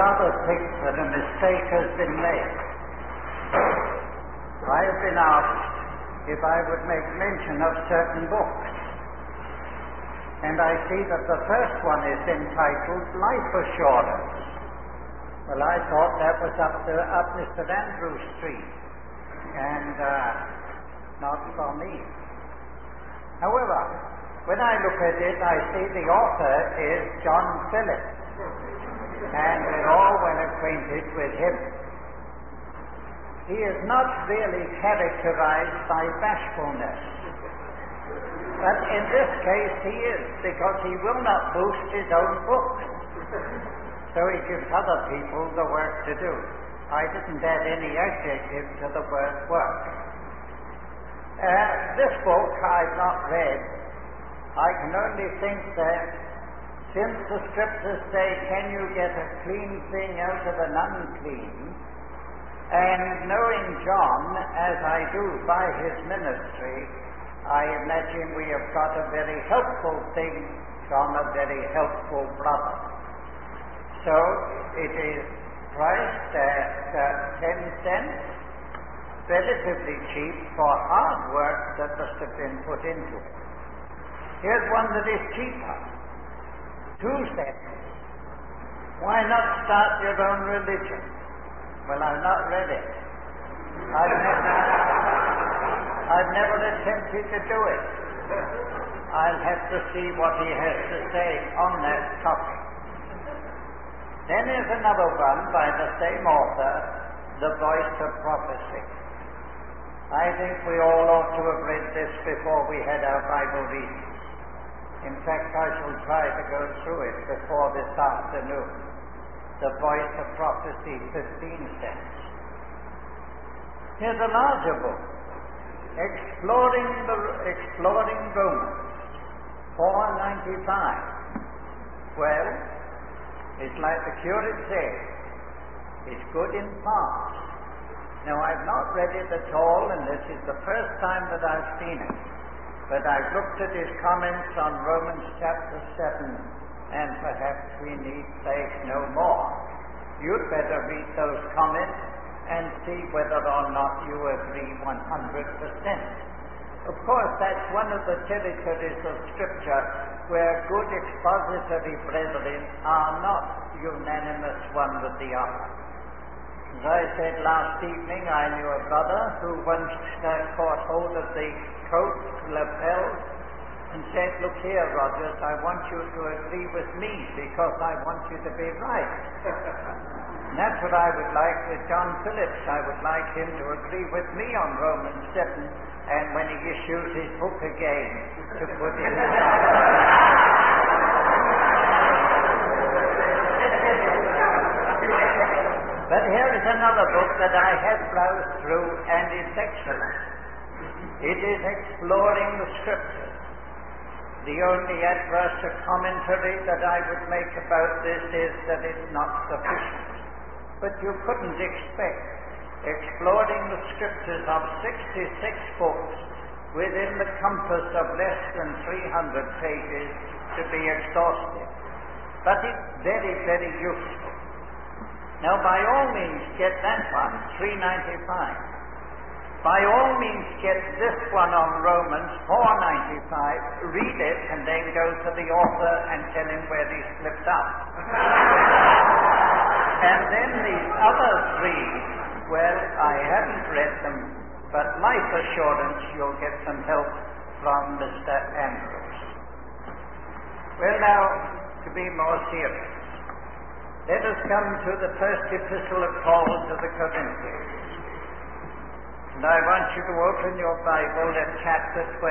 rather think that a mistake has been made. I have been asked if I would make mention of certain books. And I see that the first one is entitled Life Assurance. Well, I thought that was up Mr. Andrews Street, and not for me. However, when I look at it, I see the author is John Phillips, and we're all well acquainted with him. He is not really characterized by bashfulness, but in this case he is, because he will not boost his own books. So he gives other people the work to do. I didn't add any adjective to the word work. This book I've not read. I can only think that since the scriptures say, can you get a clean thing out of an unclean? And knowing John, as I do by his ministry, I imagine we have got a very helpful thing from a very helpful brother. So it is priced at 10 cents, relatively cheap for hard work that must have been put into it. Here's one that is cheaper, 2 cents. Why not start your own religion? Well, I've not read it. I've never attempted to do it. I'll have to see what he has to say on that topic. Then there's another one by the same author, The Voice of Prophecy. I think we all ought to have read this before we had our Bible readings. In fact, I shall try to go through it before this afternoon. The Voice of Prophecy, 15 cents. Here's a larger book, Exploring Romans, $4.95. Well, it's like the curate said, it's good in parts. Now, I've not read it at all, and this is the first time that I've seen it. But I've looked at his comments on Romans chapter 7, and perhaps we need say no more. You'd better read those comments and see whether or not you agree 100%. Of course, that's one of the territories of Scripture where good expository brethren are not unanimous one with the other. As I said last evening, I knew a brother who once caught hold of the coat lapels and said, look here, Rogers, I want you to agree with me because I want you to be right. And that's what I would like with John Phillips. I would like him to agree with me on Romans 7, and when he issues his book again, to put in his But here is another book that I have browsed through, and it's excellent. It is Exploring the Scriptures. The only adverse commentary that I would make about this is that it's not sufficient. But you couldn't expect Exploring the Scriptures of 66 books within the compass of less than 300 pages to be exhaustive. But it's very, very useful. Now, by all means, get that one, $3.95. By all means, get this one on Romans, $4.95, read it, and then go to the author and tell him where he slipped up. And then these other three, well, I haven't read them, but Life Assurance, you'll get some help from Mr. Andrews. Well, now, to be more serious, let us come to the first epistle of Paul to the Corinthians. And I want you to open your Bible at chapter 12.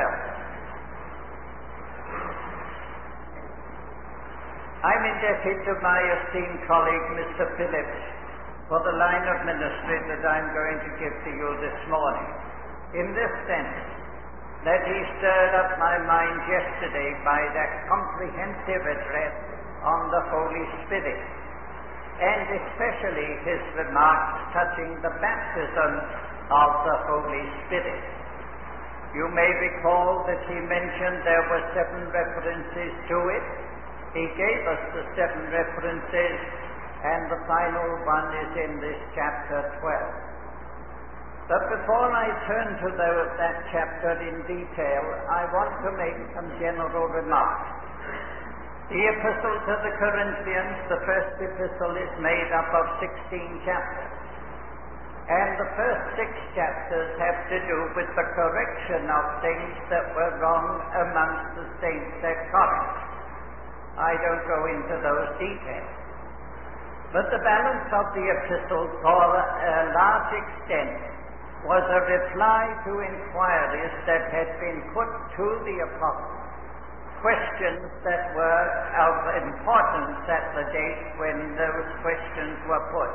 I'm indebted to my esteemed colleague, Mr. Phillips, for the line of ministry that I'm going to give to you this morning. In this sense, that he stirred up my mind yesterday by that comprehensive address on the Holy Spirit, and especially his remarks touching the baptism of the Holy Spirit. You may recall that he mentioned there were 7 references to it. He gave us the 7 references, and the final one is in this chapter 12. But before I turn to that chapter in detail, I want to make some general remarks. The Epistle to the Corinthians, the first epistle, is made up of 16 chapters. And the first 6 chapters have to do with the correction of things that were wrong amongst the saints at Corinth. I don't go into those details. But the balance of the epistle, for a large extent, was a reply to inquiries that had been put to the apostle, questions that were of importance at the date when those questions were put.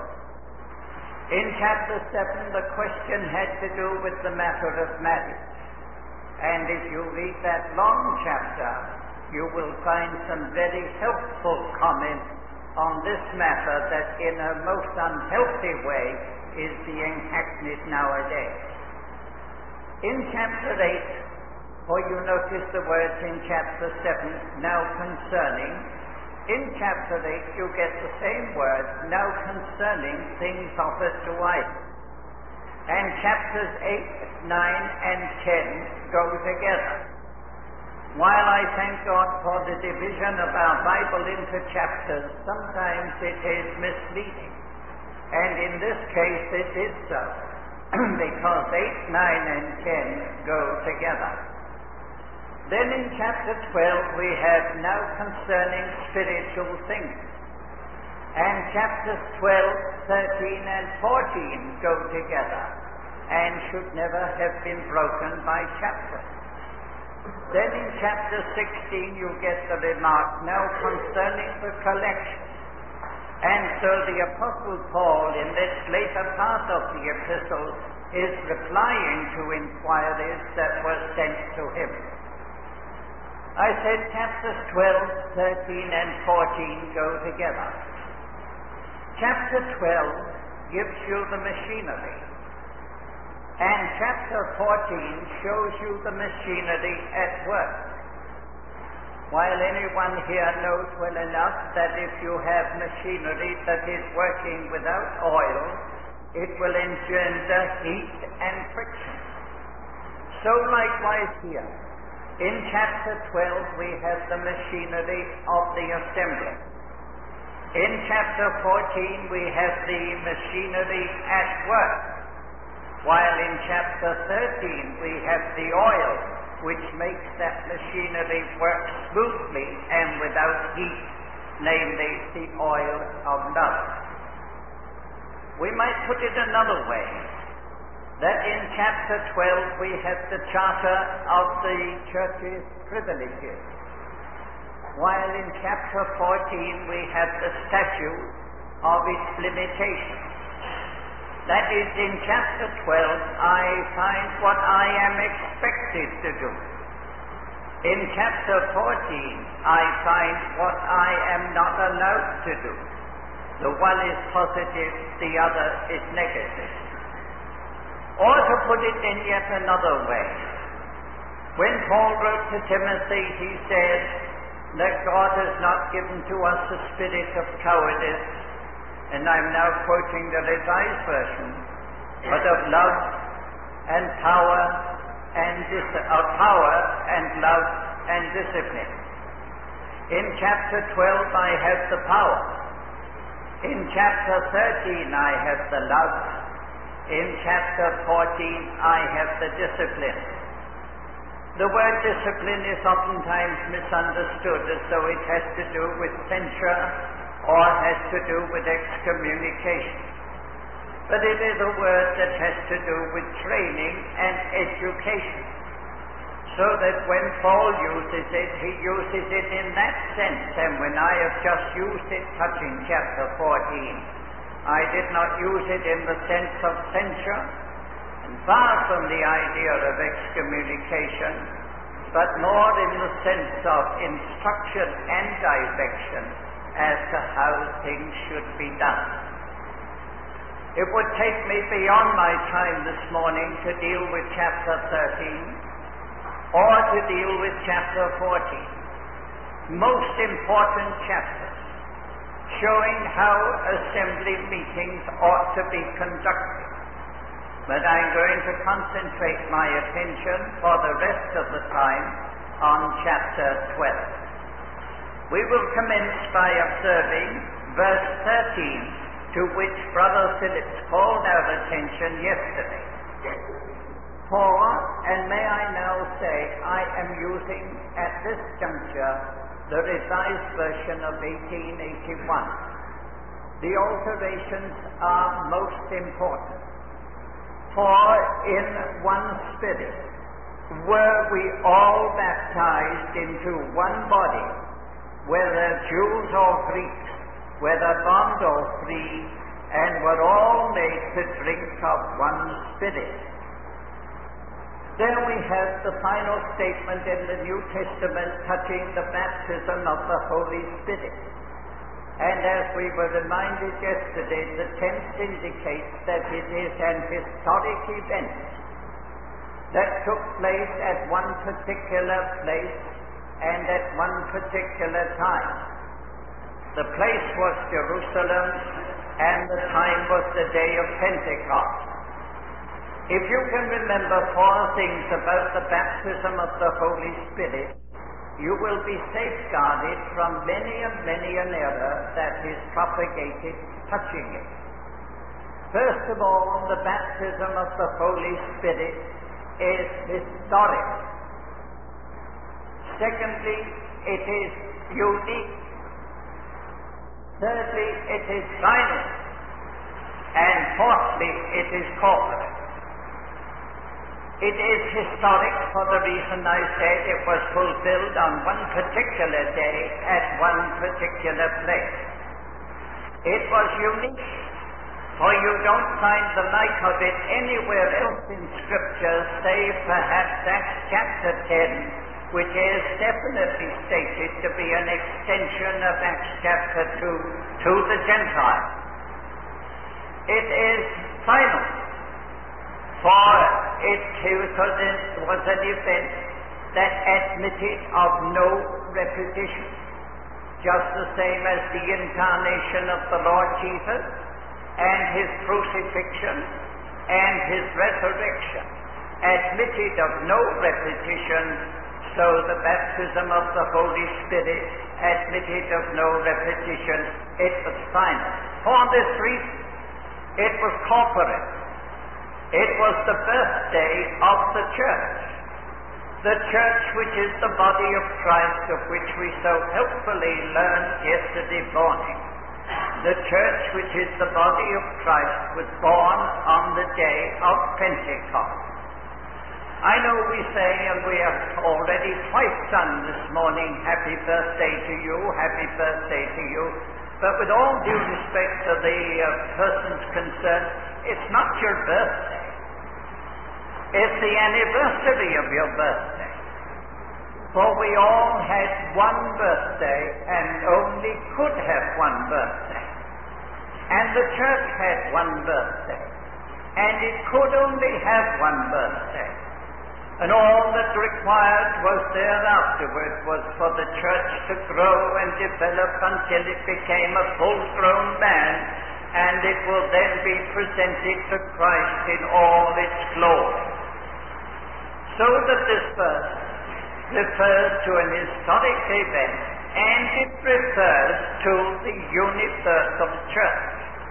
In chapter 7, the question had to do with the matter of marriage. And if you read that long chapter, you will find some very helpful comments on this matter that in a most unhealthy way is being hackneyed nowadays. In chapter 8, for you notice the words in chapter 7, now concerning. In chapter 8 you get the same words, now concerning things offered to idols. And chapters 8, 9, and 10 go together. While I thank God for the division of our Bible into chapters, sometimes it is misleading. And in this case it is so, because 8, 9, and 10 go together. Then in chapter 12 we have now concerning spiritual things. And chapters 12, 13, and 14 go together, and should never have been broken by chapters. Then in chapter 16 you get the remark, now concerning the collection. And so the Apostle Paul, in this later part of the epistle, is replying to inquiries that were sent to him. I said chapters 12, 13, and 14 go together. Chapter 12 gives you the machinery, and chapter 14 shows you the machinery at work. While anyone here knows well enough that if you have machinery that is working without oil, it will engender heat and friction. So likewise here, in chapter 12 we have the machinery of the assembly. In chapter 14 we have the machinery at work, while in chapter 13 we have the oil, which makes that machinery work smoothly and without heat, namely the oil of love. We might put it another way, that in chapter 12 we have the charter of the church's privileges, while in chapter 14 we have the statute of its limitations. That is, in chapter 12, I find what I am expected to do. In chapter 14, I find what I am not allowed to do. The one is positive, the other is negative. Or to put it in yet another way, when Paul wrote to Timothy, he said that God has not given to us a spirit of cowardice, and I'm now quoting the Revised Version, but of love and power and love and discipline. In chapter 12 I have the power. In chapter 13 I have the love. In chapter 14 I have the discipline. The word discipline is oftentimes misunderstood as though it has to do with censure or has to do with excommunication. But it is a word that has to do with training and education. So that when Paul uses it, he uses it in that sense. And when I have just used it touching chapter 14, I did not use it in the sense of censure, and far from the idea of excommunication, but more in the sense of instruction and direction as to how things should be done. It would take me beyond my time this morning to deal with chapter 13 or to deal with chapter 14. Most important chapters. showing how assembly meetings ought to be conducted. But I'm going to concentrate my attention for the rest of the time on chapter 12. We will commence by observing verse 13, to which Brother Phillips called our attention yesterday. For, and may I now say, I am using at this juncture the Revised Version of 1881. The alterations are most important. For in one Spirit were we all baptized into one body, whether Jews or Greeks, whether bond or free, and were all made to drink of one Spirit. There we have the final statement in the New Testament touching the baptism of the Holy Spirit. And as we were reminded yesterday, the tense indicates that it is an historic event that took place at one particular place and at one particular time. The place was Jerusalem, and the time was the day of Pentecost. If you can remember four things about the baptism of the Holy Spirit, you will be safeguarded from many an error that is propagated touching it. First of all, the baptism of the Holy Spirit is historic. Secondly, it is unique. Thirdly, it is final. And fourthly, it is corporate. It is historic for the reason I said it was fulfilled on one particular day at one particular place. It was unique, for you don't find the like of it anywhere else in Scripture, save perhaps Acts chapter 10, which is definitely stated to be an extension of Acts chapter 2 to the Gentiles. It is final, for it was an event that admitted of no repetition, just the same as the incarnation of the Lord Jesus and his crucifixion and his resurrection admitted of no repetition, so the baptism of the Holy Spirit admitted of no repetition. It was final. For this reason, it was corporate. It was the birthday of the church which is the body of Christ, of which we so helpfully learned yesterday morning. The church which is the body of Christ was born on the day of Pentecost. I know we say, and we have already twice done this morning, happy birthday to you, happy birthday to you, but with all due respect to the persons concerned, it's not your birthday. It's the anniversary of your birthday. For we all had one birthday and only could have one birthday. And the church had one birthday. And it could only have one birthday. And all that required was thereafterward was for the church to grow and develop until it became a full-grown man, and it will then be presented to Christ in all its glory. So that this verse refers to an historic event, and it refers to the universal church.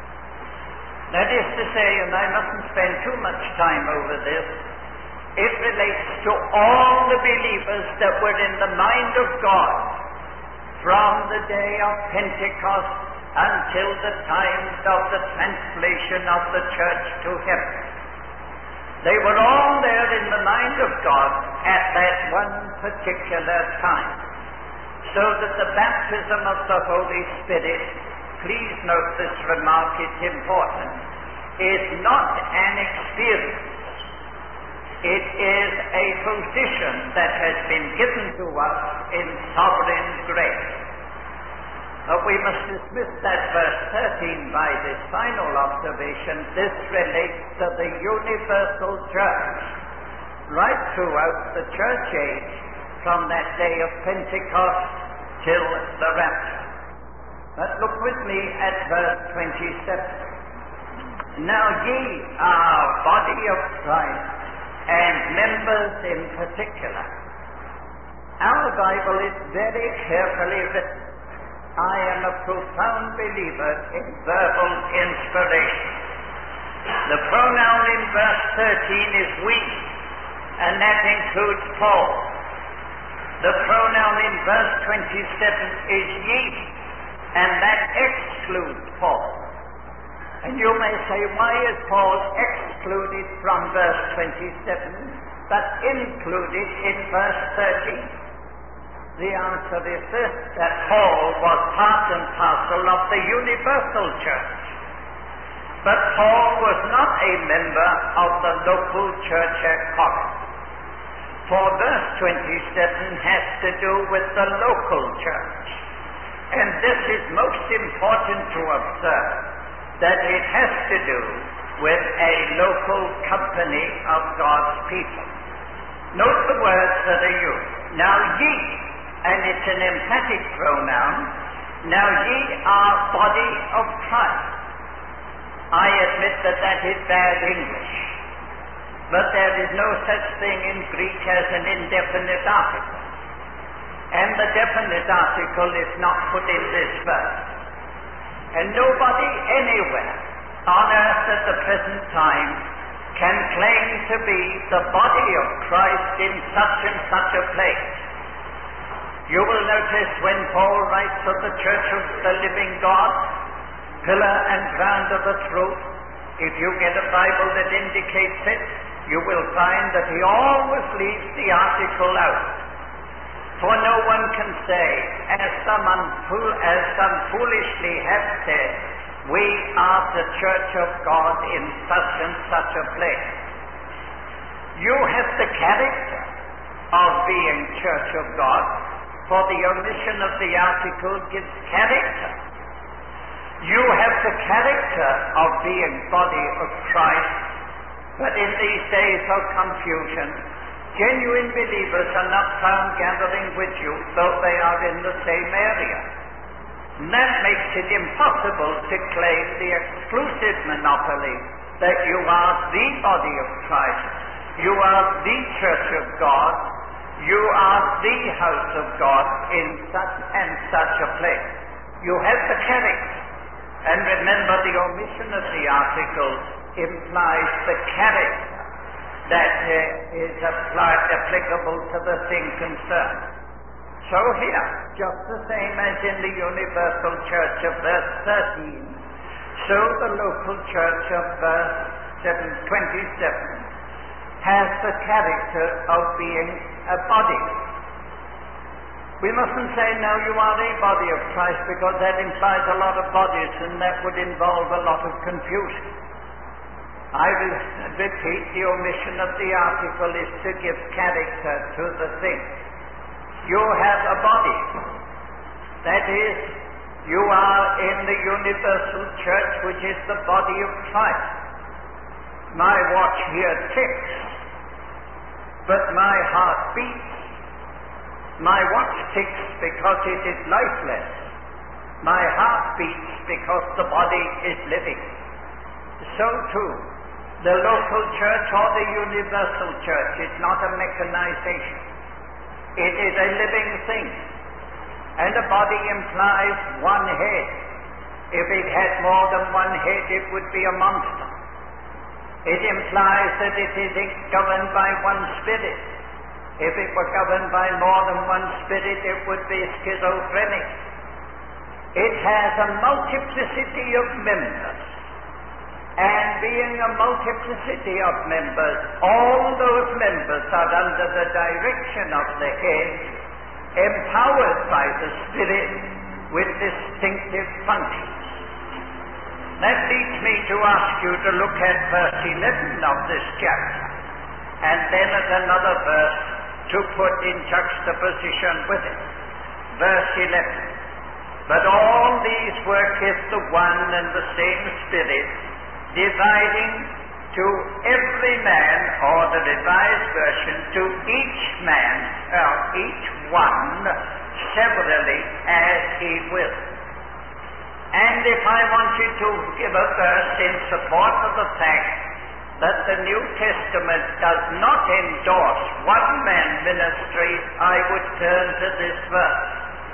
That is to say, and I mustn't spend too much time over this, it relates to all the believers that were in the mind of God from the day of Pentecost until the time of the translation of the church to heaven. They were all there in the mind of God at that one particular time. So that the baptism of the Holy Spirit, please note this remark, it's important, is not an experience. It is a position that has been given to us in sovereign grace. But we must dismiss that verse 13 by this final observation. This relates to the universal church, right throughout the church age, from that day of Pentecost till the rapture. But look with me at verse 27. Now ye are body of Christ, and members in particular. Our Bible is very carefully written. I am a profound believer in verbal inspiration. The pronoun in verse 13 is we, and that includes Paul. The pronoun in verse 27 is ye, and that excludes Paul. And you may say, why is Paul excluded from verse 27 but included in verse 13? The answer is this, that Paul was part and parcel of the universal church. But Paul was not a member of the local church at Corinth. For verse 27 has to do with the local church. And this is most important to observe, that it has to do with a local company of God's people. Note the words that are used. Now ye, and it's an emphatic pronoun, now ye are body of Christ. I admit that that is bad English, but there is no such thing in Greek as an indefinite article. And the definite article is not put in this verse. And nobody anywhere on earth at the present time can claim to be the body of Christ in such and such a place. You will notice when Paul writes of the church of the living God, pillar and ground of the truth, if you get a Bible that indicates it, you will find that he always leaves the article out. For no one can say, as some foolishly have said, we are the church of God in such and such a place. You have the character of being church of God, for the omission of the article gives character. You have the character of being body of Christ, but in these days of confusion, genuine believers are not found gathering with you, though they are in the same area. And that makes it impossible to claim the exclusive monopoly that you are the body of Christ, you are the church of God, you are the house of God in such and such a place. You have the character. And remember, the omission of the article implies the character that is applicable to the thing concerned. So here, just the same as in the universal church of verse 13, so the local church of verse 27 has the character of being a body. We mustn't say, no, you are a body of Christ, because that implies a lot of bodies, and that would involve a lot of confusion. I will repeat, the omission of the article is to give character to the thing. You have a body. That is, you are in the universal church, which is the body of Christ. My watch here ticks, but my heart beats. My watch ticks because it is lifeless. My heart beats because the body is living. So too, the local church or the universal church is not a mechanization. It is a living thing. And a body implies one head. If it had more than one head, it would be a monster. It implies that it is governed by one spirit. If it were governed by more than one spirit, it would be schizophrenic. It has a multiplicity of members. And being a multiplicity of members, all those members are under the direction of the head, empowered by the Spirit with distinctive functions. That leads me to ask you to look at verse 11 of this chapter, and then at another verse to put in juxtaposition with it. Verse 11. But all these worketh the one and the same Spirit, dividing to every man, or the Revised Version, to each man, each one, severally as he will. And if I wanted to give a verse in support of the fact that the New Testament does not endorse one-man ministry, I would turn to this verse.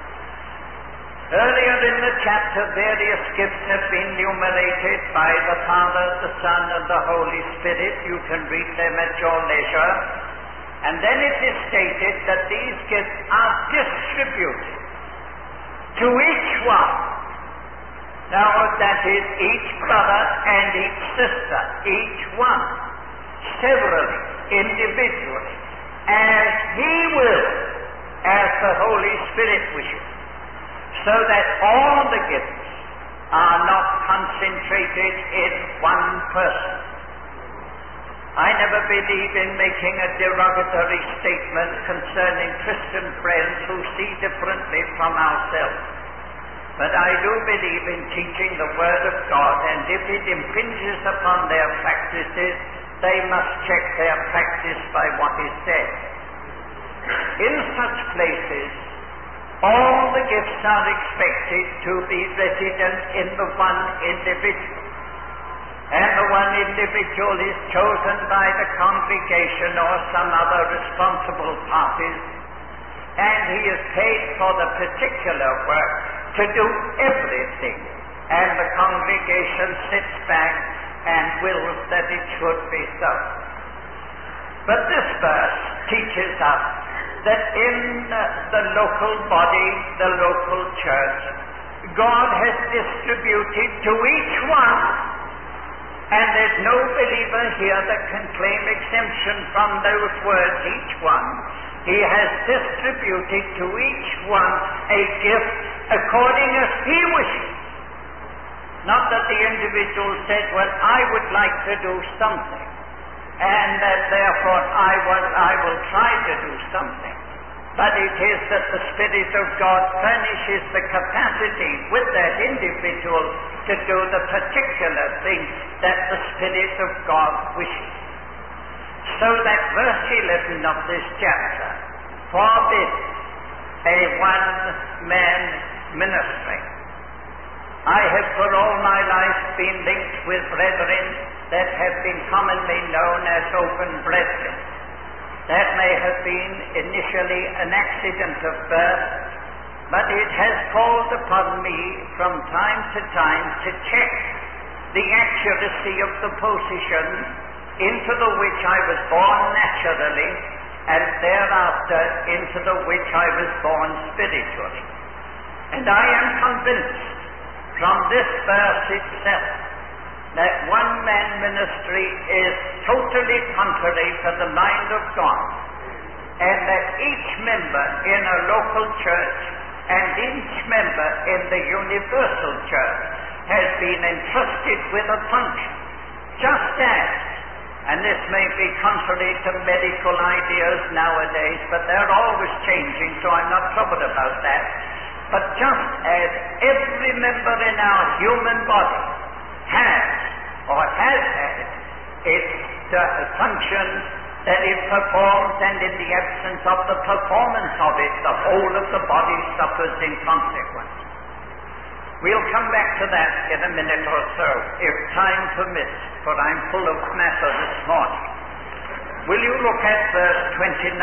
Earlier in the chapter, various gifts have been enumerated by the Father, the Son, and the Holy Spirit. You can read them at your leisure. And then it is stated that these gifts are distributed to each one. Now that is each brother and each sister, each one, severally, individually, as he will, as the Holy Spirit wishes, so that all the gifts are not concentrated in one person. I never believe in making a derogatory statement concerning Christian friends who see differently from ourselves. But I do believe in teaching the Word of God, and if it impinges upon their practices, they must check their practice by what is said. In such places, all the gifts are expected to be resident in the one individual. And the one individual is chosen by the congregation or some other responsible parties, and he is paid for the particular work to do everything, and the congregation sits back and wills that it should be so. But this verse teaches us that in the local body, the local church, God has distributed to each one, and there's no believer here that can claim exemption from those words, each one. He has distributed to each one a gift according as he wishes. Not that the individual said, well, I would like to do something, and that therefore I will try to do something. But it is that the Spirit of God furnishes the capacity with that individual to do the particular thing that the Spirit of God wishes. So that verse 11 of this chapter forbids a one-man ministry. I have for all my life been linked with brethren that have been commonly known as open brethren. That may have been initially an accident of birth, but it has called upon me from time to time to check the accuracy of the position into the which I was born naturally, and thereafter into the which I was born spiritually. And I am convinced from this verse itself that one-man ministry is totally contrary to the mind of God, and that each member in a local church and each member in the universal church has been entrusted with a function, just as, and this may be contrary to medical ideas nowadays, but they're always changing, so I'm not troubled about that, but just as every member in our human body has had its function that it performs, and in the absence of the performance of it, the whole of the body suffers in consequence. We'll come back to that in a minute or so, if time permits, for I'm full of matter this morning. Will you look at verse 29?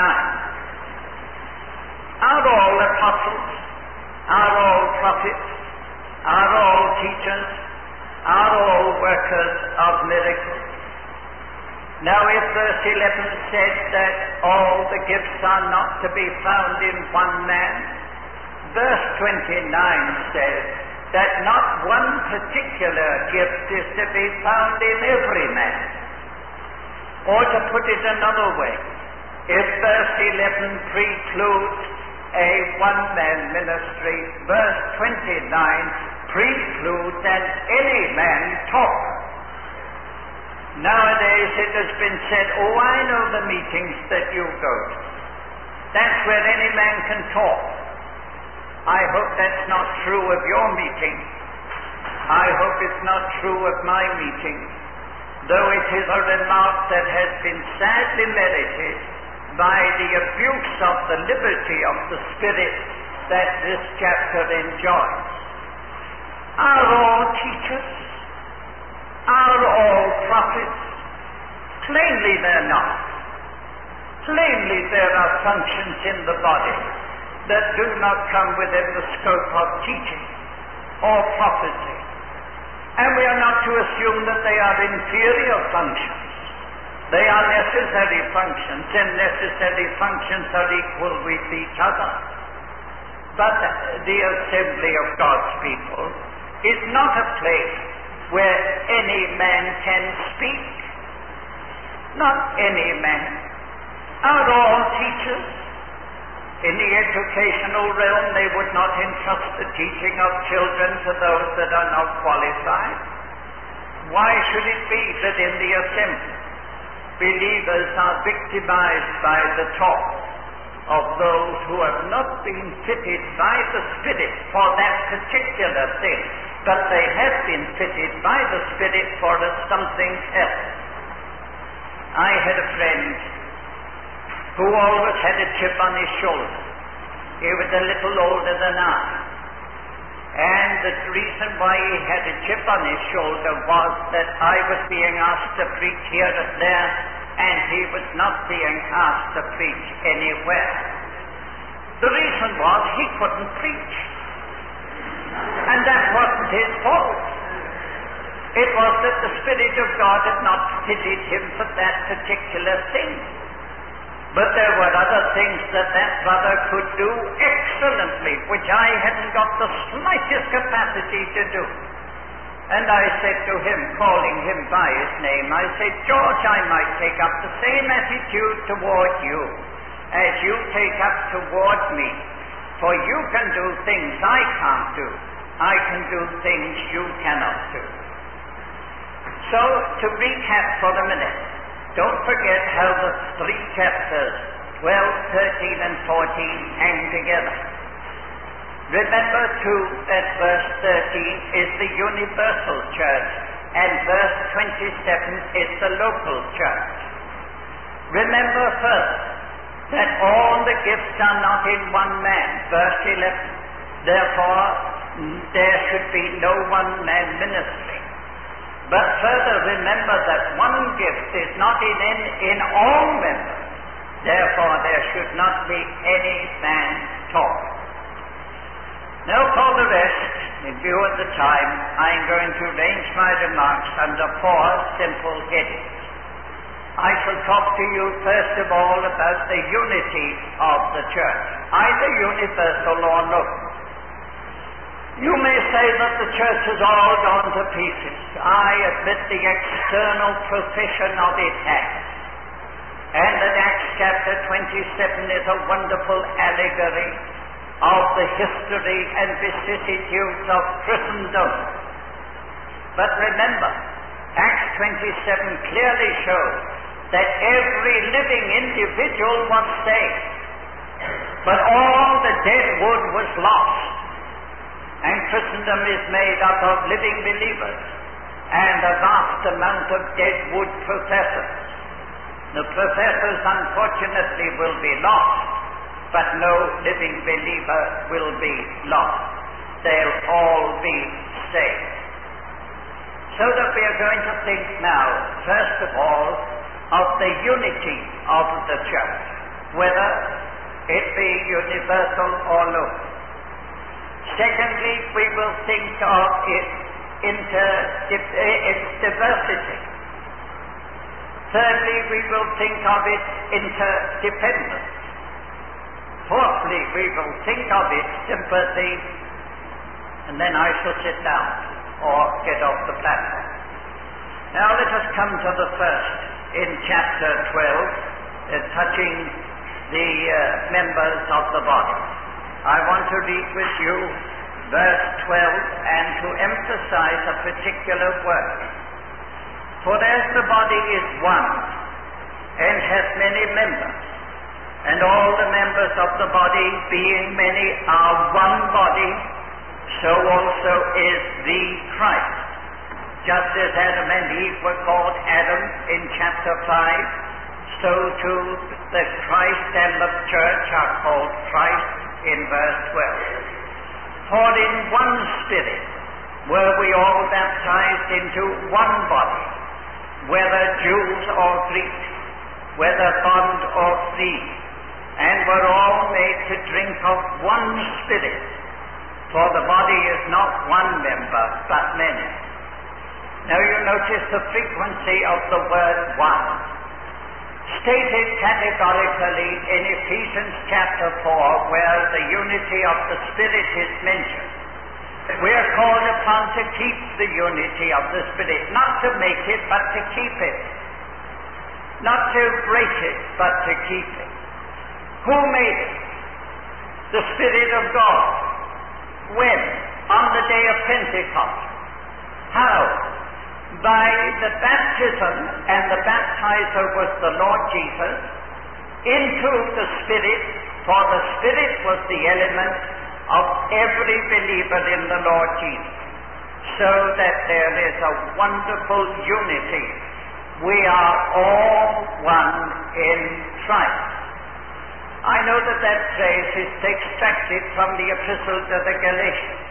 Are all apostles? Are all prophets? Are all teachers? Are all workers of miracles? Now, if verse 11 said that all the gifts are not to be found in one man, verse 29 says that not one particular gift is to be found in every man. Or to put it another way, if verse 11 precludes a one-man ministry, verse 29 precludes an any man talker. Nowadays it has been said, oh, I know the meetings that you go to. That's where any man can talk. I hope that's not true of your meeting. I hope it's not true of my meeting, though it is a remark that has been sadly merited by the abuse of the liberty of the Spirit that this chapter enjoys. Are all teachers? Are all prophets? Plainly they're not. Plainly there are functions in the body that do not come within the scope of teaching or prophecy. And we are not to assume that they are inferior functions. They are necessary functions, and necessary functions are equal with each other. But the assembly of God's people is not a place where any man can speak. Not any man. Are all teachers? In the educational realm, they would not entrust the teaching of children to those that are not qualified. Why should it be that in the assembly, believers are victimized by the talk of those who have not been fitted by the Spirit for that particular thing, but they have been fitted by the Spirit for something else? I had a friend who always had a chip on his shoulder. He was a little older than I. And the reason why he had a chip on his shoulder was that I was being asked to preach here and there, and he was not being asked to preach anywhere. The reason was he couldn't preach. And that wasn't his fault. It was that the Spirit of God had not fitted him for that particular thing. But there were other things that brother could do excellently, which I hadn't got the slightest capacity to do. And I said to him, calling him by his name, I said, George, I might take up the same attitude toward you as you take up toward me. For you can do things I can't do. I can do things you cannot do. So, to recap for a minute, don't forget how the three chapters, 12, 13, and 14, hang together. Remember, too, that verse 13 is the universal church, and verse 27 is the local church. Remember first that all the gifts are not in one man, verse 11. Therefore, there should be no one man ministry. But further, remember that one gift is not in all members. Therefore, there should not be any man taught. Now, for the rest, in view of the time, I'm going to arrange my remarks under 4 simple headings. I shall talk to you first of all about the unity of the church, either universal or local. You may say that the church has all gone to pieces. I admit the external profession of it has. And that Acts chapter 27 is a wonderful allegory of the history and vicissitudes of Christendom. But remember, Acts 27 clearly shows that every living individual was saved, but all the dead wood was lost. And Christendom is made up of living believers and a vast amount of dead wood professors. The professors, unfortunately, will be lost, but no living believer will be lost. They'll all be saved. So that we are going to think now, first of all, of the unity of the church, whether it be universal or local. Secondly, we will think of its diversity. Thirdly, we will think of its interdependence. Fourthly, we will think of its sympathy, and then I shall sit down or get off the platform. Now let us come to the first in chapter 12, touching the members of the body. I want to read with you verse 12 and to emphasize a particular word. For as the body is one and has many members, and all the members of the body, being many, are one body, so also is the Christ. Just as Adam and Eve were called Adam in chapter 5, so too the Christ and the church are called Christ in verse 12. For in one Spirit were we all baptized into one body, whether Jews or Greeks, whether bond or free, and were all made to drink of one Spirit. For the body is not one member, but many. Now you notice the frequency of the word one, stated categorically in Ephesians chapter 4, where the unity of the Spirit is mentioned. We are called upon to keep the unity of the Spirit, not to make it, but to keep it. Not to break it, but to keep it. Who made it? The Spirit of God. When? On the day of Pentecost. How? By the baptism, and the baptizer was the Lord Jesus, into the Spirit, for the Spirit was the element of every believer in the Lord Jesus, so that there is a wonderful unity. We are all one in Christ. I know that phrase is extracted from the Epistle to the Galatians,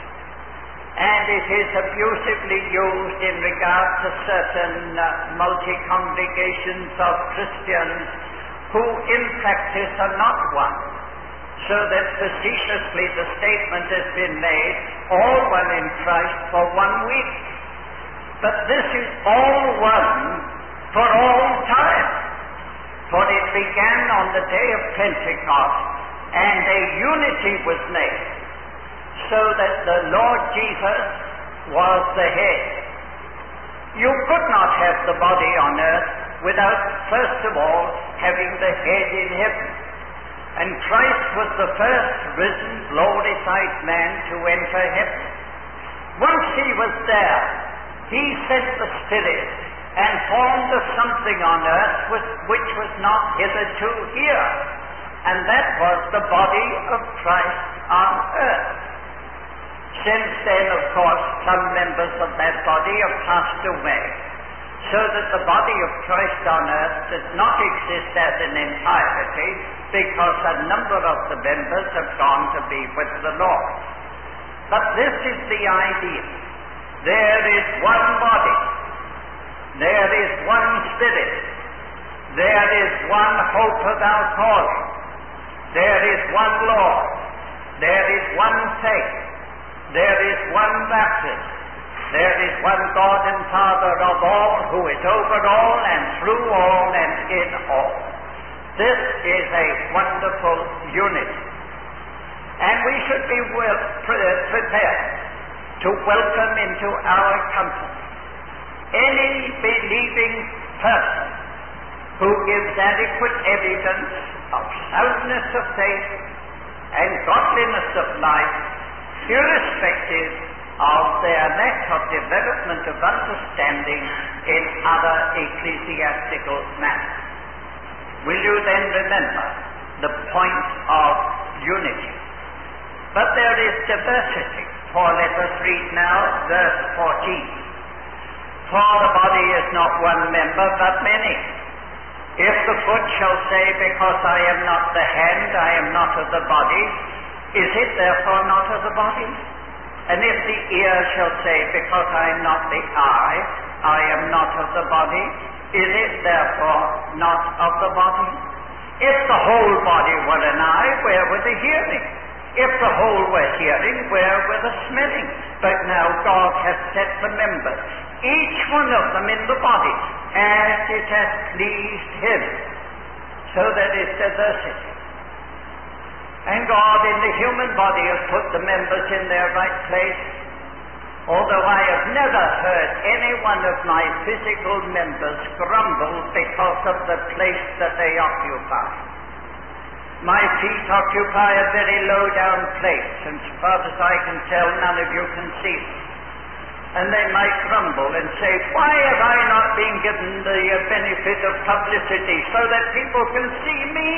and it is abusively used in regard to certain multi-congregations of Christians who in practice are not one, so that facetiously the statement has been made, all one in Christ for 1 week. But this is all one for all time, for it began on the day of Pentecost, and a unity was made, so that the Lord Jesus was the head. You could not have the body on earth without first of all having the head in heaven. And Christ was the first risen, glorified man to enter heaven. Once he was there, he sent the Spirit and formed a something on earth which was not hitherto here. And that was the body of Christ on earth. Since then, of course, some members of that body have passed away, so that the body of Christ on earth does not exist as an entirety, because a number of the members have gone to be with the Lord. But this is the idea. There is one body. There is one Spirit. There is one hope of our calling. There is one Lord. There is one faith. There is one baptism. There is one God and Father of all, who is over all and through all and in all. This is a wonderful unity. And we should be prepared to welcome into our company any believing person who gives adequate evidence of soundness of faith and godliness of life, irrespective of their lack of development of understanding in other ecclesiastical matters. Will you then remember the point of unity? But there is diversity, for let us read now verse 14. For the body is not one member, but many. If the foot shall say, because I am not the hand, I am not of the body, is it therefore not of the body? And if the ear shall say, because I am not the eye, I am not of the body, is it therefore not of the body? If the whole body were an eye, where were the hearing? If the whole were hearing, where were the smelling? But now God hath set the members, each one of them in the body, as it hath pleased him, so that it's diversity. And God in the human body has put the members in their right place, although I have never heard any one of my physical members grumble because of the place that they occupy. My feet occupy a very low down place, and as far as I can tell, none of you can see them. And they might grumble and say, why have I not been given the benefit of publicity so that people can see me?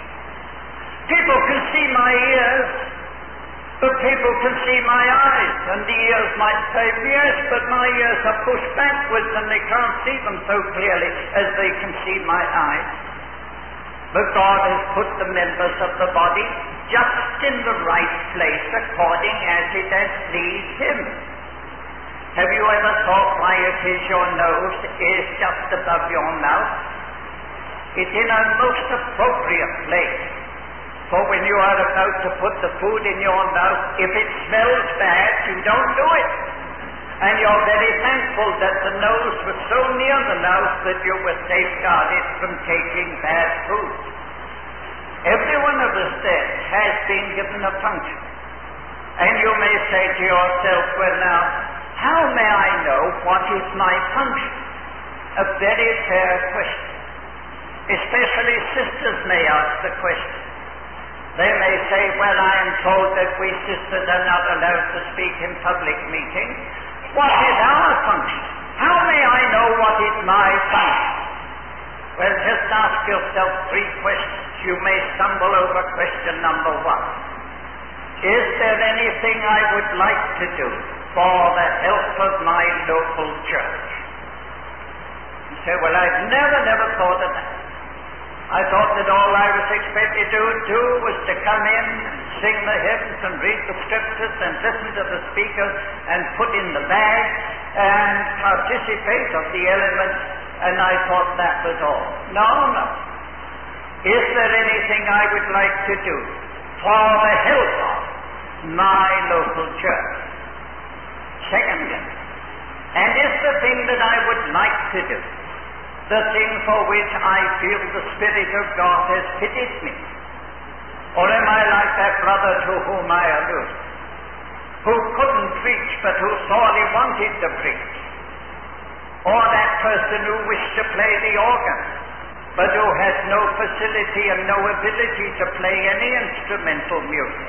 People can see my ears, but people can see my eyes. And the ears might say, yes, but my ears are pushed backwards and they can't see them so clearly as they can see my eyes. But God has put the members of the body just in the right place according as it has pleased him. Have you ever thought why it is your nose is just above your mouth? It's in a most appropriate place. For when you are about to put the food in your mouth, if it smells bad, you don't do it. And you're very thankful that the nose was so near the mouth that you were safeguarded from taking bad food. Every one of us then has been given a function. And you may say to yourself, well now, how may I know what is my function? A very fair question. Especially sisters may ask the question. They may say, well, I am told that we sisters are not allowed to speak in public meetings. What is our function? How may I know what is my function? Well, just ask yourself 3 questions. You may stumble over question number 1. Is there anything I would like to do for the help of my local church? You say, well, I've never thought of that. I thought that all I was expected to do was to come in and sing the hymns and read the scriptures and listen to the speakers and put in the bag and participate of the elements, and I thought that was all. No. Is there anything I would like to do for the help of my local church? Secondly, and is the thing that I would like to do the thing for which I feel the Spirit of God has fitted me? Or am I like that brother to whom I allude, who couldn't preach but who sorely wanted to preach? Or that person who wished to play the organ but who has no facility and no ability to play any instrumental music?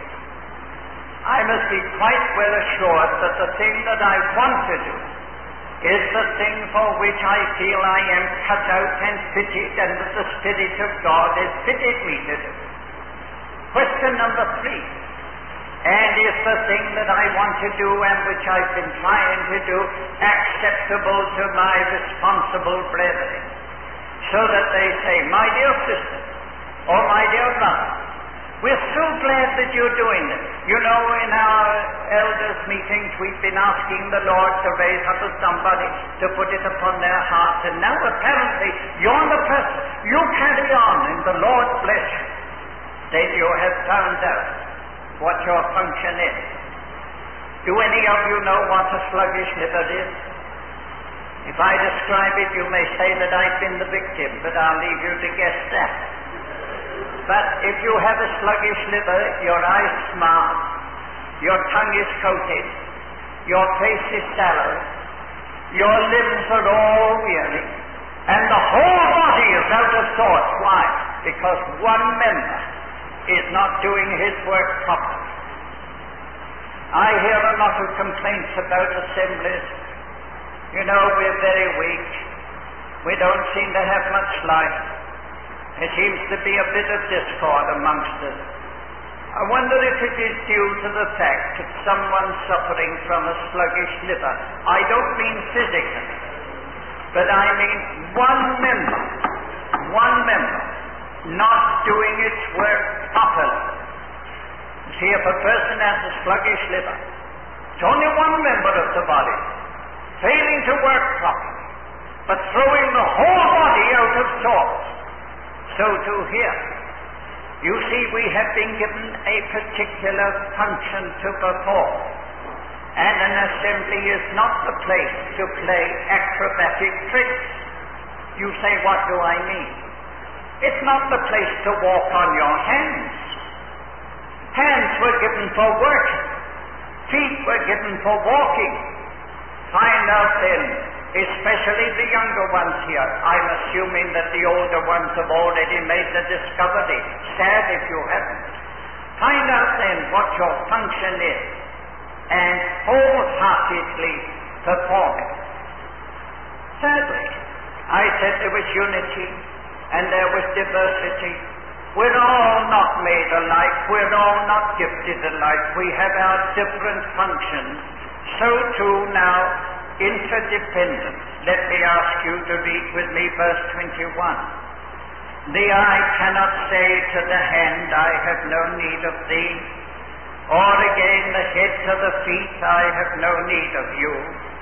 I must be quite well assured that the thing that I want to do is the thing for which I feel I am cut out and fitted, and that the Spirit of God has fitted me to do. Question number 3. And is the thing that I want to do and which I've been trying to do acceptable to my responsible brethren? So that they say, my dear sister, or my dear brother, we're so glad that you're doing this. You know, in our elders' meetings, we've been asking the Lord to raise up somebody to put it upon their hearts, and now apparently you're the person. You carry on, and the Lord bless you. Then you have found out what your function is. Do any of you know what a sluggish liver is? If I describe it, you may say that I've been the victim, but I'll leave you to guess that. But if you have a sluggish liver, your eyes smart, your tongue is coated, your face is sallow, your limbs are all weary, and the whole body is out of sorts. Why? Because one member is not doing his work properly. I hear a lot of complaints about assemblies. You know, we're very weak. We don't seem to have much life. There seems to be a bit of discord amongst us. I wonder if it is due to the fact that someone's suffering from a sluggish liver. I don't mean physically, but I mean one member not doing its work properly. See, if a person has a sluggish liver, it's only one member of the body failing to work properly, but throwing the whole body out of sorts. So too here. You see, we have been given a particular function to perform, and an assembly is not the place to play acrobatic tricks. You say, what do I mean? It's not the place to walk on your hands. Hands were given for working. Feet were given for walking. Find out then, especially the younger ones here. I'm assuming that the older ones have already made the discovery. Sad if you haven't. Find out then what your function is and wholeheartedly perform it. Thirdly, I said there was unity and there was diversity. We're all not made alike. We're all not gifted alike. We have our different functions. So too now, interdependence. Let me ask you to read with me verse 21. The eye cannot say to the hand, I have no need of thee, or again the head to the feet, I have no need of you.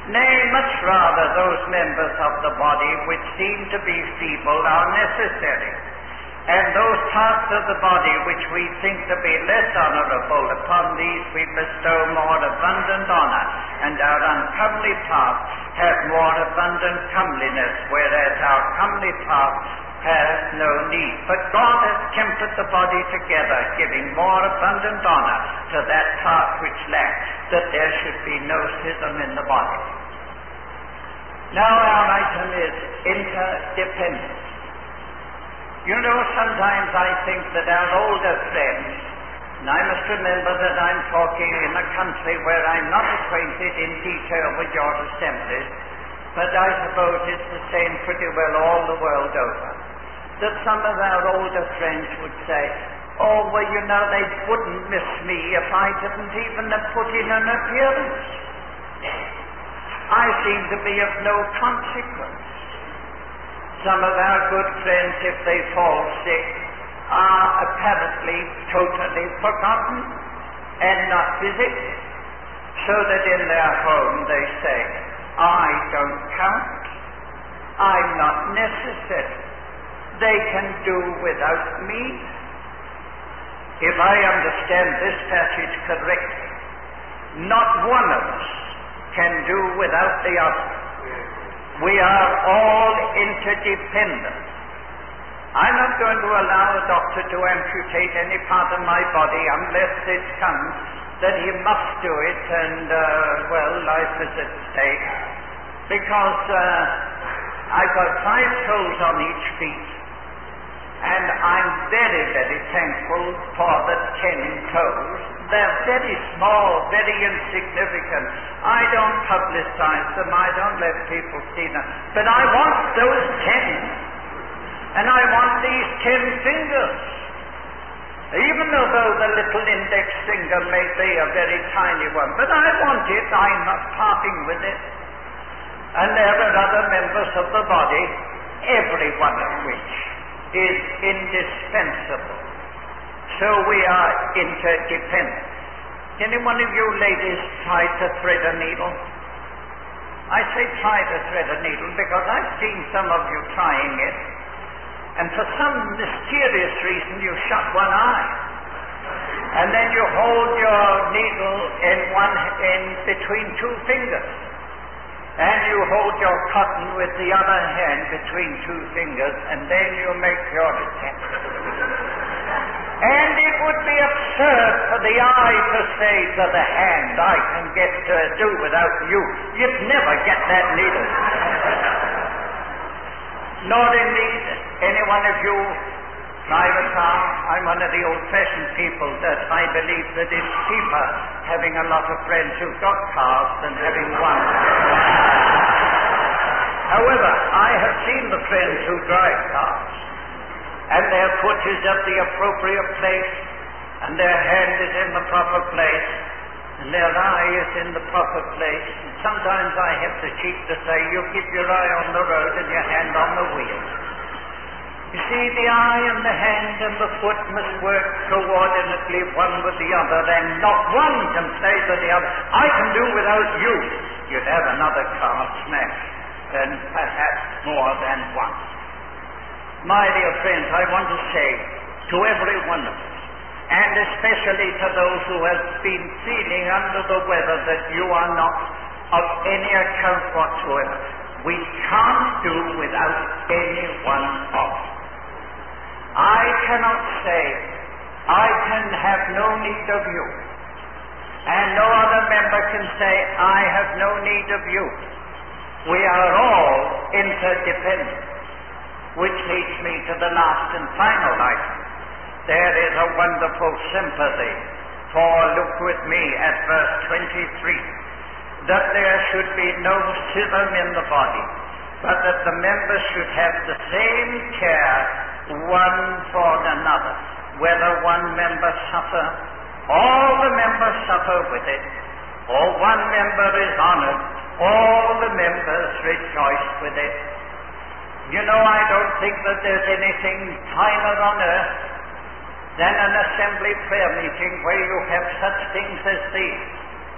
Nay, much rather those members of the body which seem to be feeble are necessary, and those parts of the body which we think to be less honourable, upon these we bestow more abundant honour, and our uncomely parts have more abundant comeliness, whereas our comely parts have no need. But God has tempered the body together, giving more abundant honour to that part which lacks, that there should be no schism in the body. Now our item is interdependence. You know, sometimes I think that our older friends, and I must remember that I'm talking in a country where I'm not acquainted in detail with your assemblies, but I suppose it's the same pretty well all the world over, that some of our older friends would say, oh, well, you know, they wouldn't miss me if I didn't even have put in an appearance. I seem to be of no consequence. Some of our good friends, if they fall sick, are apparently totally forgotten and not visited, so that in their home they say, I don't count, I'm not necessary, they can do without me. If I understand this passage correctly, not one of us can do without the other. We are all interdependent. I'm not going to allow a doctor to amputate any part of my body unless it comes that he must do it, and, life is at stake. Because I've got 5 toes on each feet, and I'm very, very thankful for the 10 toes. They're very small, very insignificant. I don't publicize them, I don't let people see them. But I want those 10, and I want these 10 fingers. Even though the little index finger may be a very tiny one, but I want it, I'm not parting with it. And there are other members of the body, every one of which is indispensable. So we are interdependent. Any one of you ladies try to thread a needle? I say try to thread a needle because I've seen some of you trying it, and for some mysterious reason you shut one eye, and then you hold your needle in between 2 fingers, and you hold your cotton with the other hand between 2 fingers, and then you make your attempt. And it would be absurd for the eye to say to the hand, I can get to do without you. You'd never get that needle. Nor indeed any one of you drive a car. I'm one of the old-fashioned people that I believe that it's cheaper having a lot of friends who've got cars than having one. However, I have seen the friends who drive cars, and their foot is at the appropriate place, and their hand is in the proper place, and their eye is in the proper place. And sometimes I have the cheek to say, you keep your eye on the road and your hand on the wheel. You see, the eye and the hand and the foot must work coordinately one with the other, and not one can say to the other, I can do without you. You'd have another car smashed, and perhaps more than one. My dear friends, I want to say to every one of us, and especially to those who have been feeling under the weather, that you are not of any account whatsoever. We can't do without any one of us. I cannot say, I can have no need of you, and no other member can say, I have no need of you. We are all interdependent. Which leads me to the last and final item. There is a wonderful sympathy, for look with me at verse 23, that there should be no schism in the body, but that the members should have the same care one for another. Whether one member suffer, all the members suffer with it, or one member is honored, all the members rejoice with it. You know, I don't think that there's anything finer on earth than an assembly prayer meeting where you have such things as these.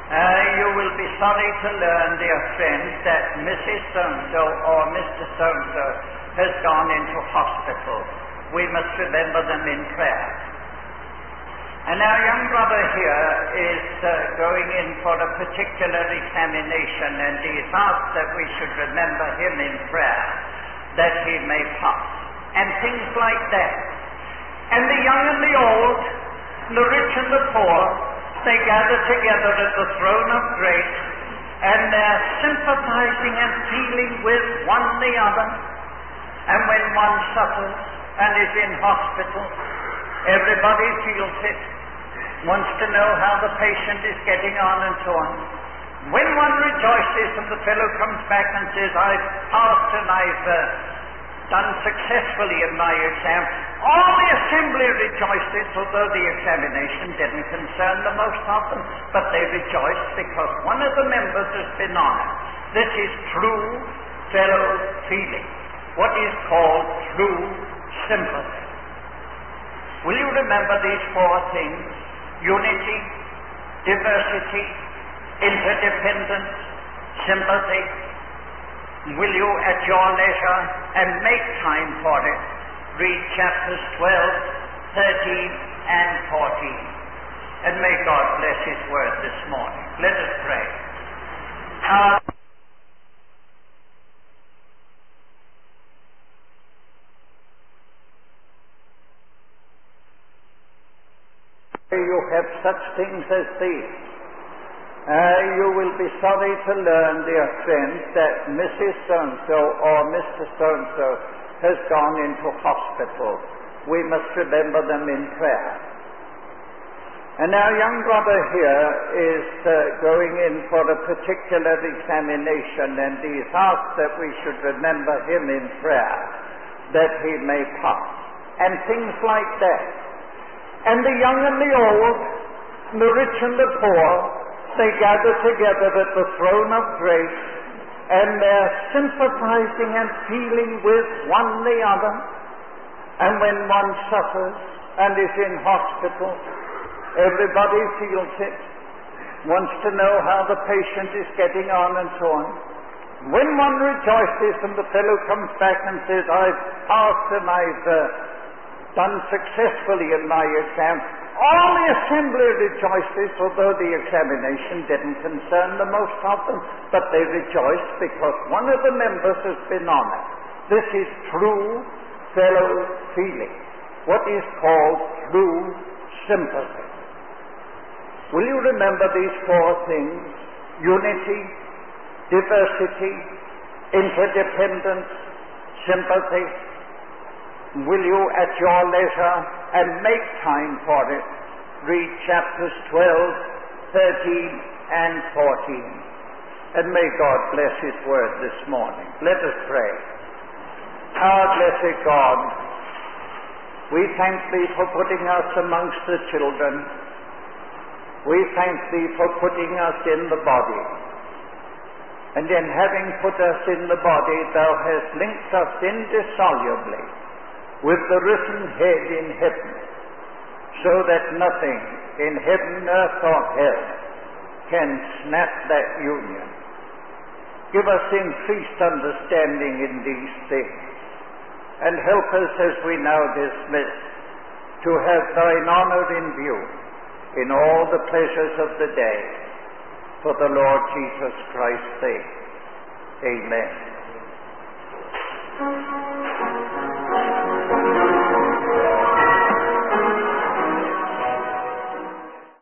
You will be sorry to learn, dear friends, that Mrs. So-and-so or Mr. So-and-so has gone into hospital. We must remember them in prayer. And our young brother here is going in for a particular examination, and he has asked that we should remember him in prayer, that he may pass, and things like that. And the young and the old, the rich and the poor, they gather together at the throne of grace, and they're sympathizing and feeling with one the other. And when one suffers and is in hospital, everybody feels it, wants to know how the patient is getting on and so on. When one rejoices and the fellow comes back and says, I've passed and I've done successfully in my exam, all the assembly rejoices, although the examination didn't concern the most of them, but they rejoiced because one of the members has been honored. This is true fellow feeling, what is called true sympathy. Will you remember these four things? Unity, diversity, interdependence, sympathy. Will you, at your leisure, and make time for it, read chapters 12, 13, and 14. And may God bless His word this morning. Let us pray. You have such things as these. You will be sorry to learn, dear friends, that Mrs. So-and-so or Mr. So-and-so has gone into hospital. We must remember them in prayer. And our young brother here is going in for a particular examination, and he has asked that we should remember him in prayer, that he may pass, and things like that. And the young and the old, the rich and the poor, they gather together at the throne of grace, and they're sympathizing and feeling with one the other. And when one suffers and is in hospital, everybody feels it, wants to know how the patient is getting on and so on. When one rejoices and the fellow comes back and says, I've passed and I've done successfully in my exam, all the assembly rejoices, although the examination didn't concern the most of them, but they rejoiced because one of the members has been honored. This is true fellow feeling, what is called true sympathy. Will you remember these four things? Unity, diversity, interdependence, sympathy. Will you, at your leisure, and make time for it, read chapters 12, 13, and 14. And may God bless His word this morning. Let us pray. Our blessed God, we thank Thee for putting us amongst the children. We thank Thee for putting us in the body. And in having put us in the body, Thou hast linked us indissolubly with the risen head in heaven, so that nothing in heaven, earth, or hell can snap that union. Give us increased understanding in these things, and help us as we now dismiss to have Thine honor in view in all the pleasures of the day, for the Lord Jesus Christ's sake. Amen.